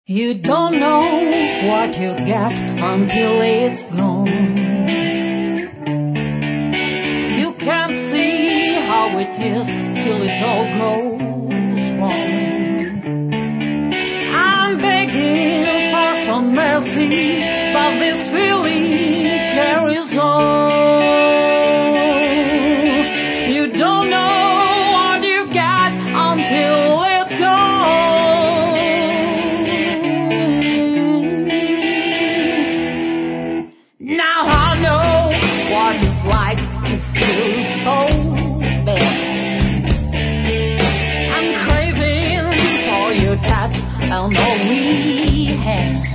You don't know what you get until it's gone. You can't see how it is till it all goes wrong. I'm begging for some mercy, but this feeling carries on. You don't know what you get until it's gone. Now I know what it's like to feel so bad. I'm craving for your touch and all we had.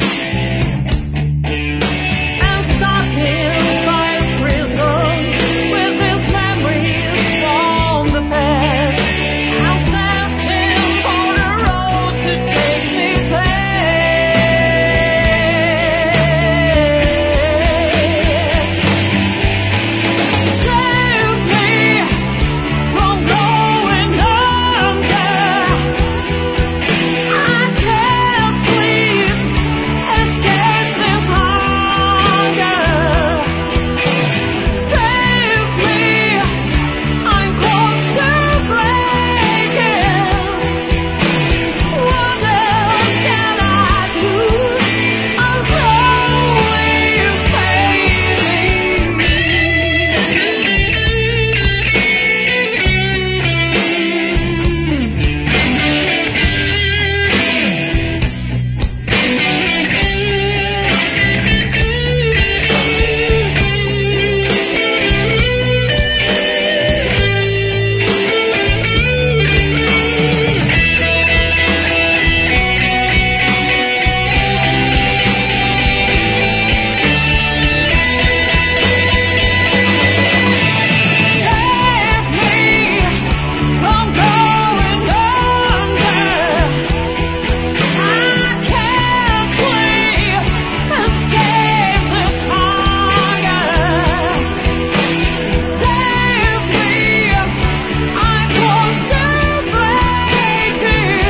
I'm stuck inside prison with these memories from the past. I'm searching for the road to take me back. Save me from going under. I can't sleep, escape this hunger. Save me, I'm close to breaking. What else can I do? I'm slowly fading. Save me from going under. I can't sleep, escape this hunger. Save me, I'm close to breaking.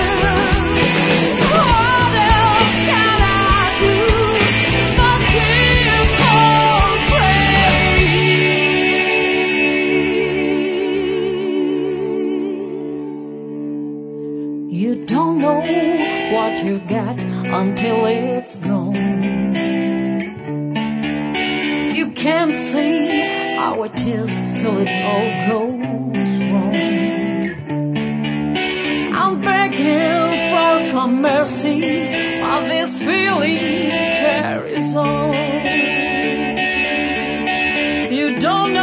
What else can I do but keep on praying? You don't know what you get until it's gone. You can't see how it is till it all goes wrong. I'm begging for some mercy, but this feeling carries on. You don't know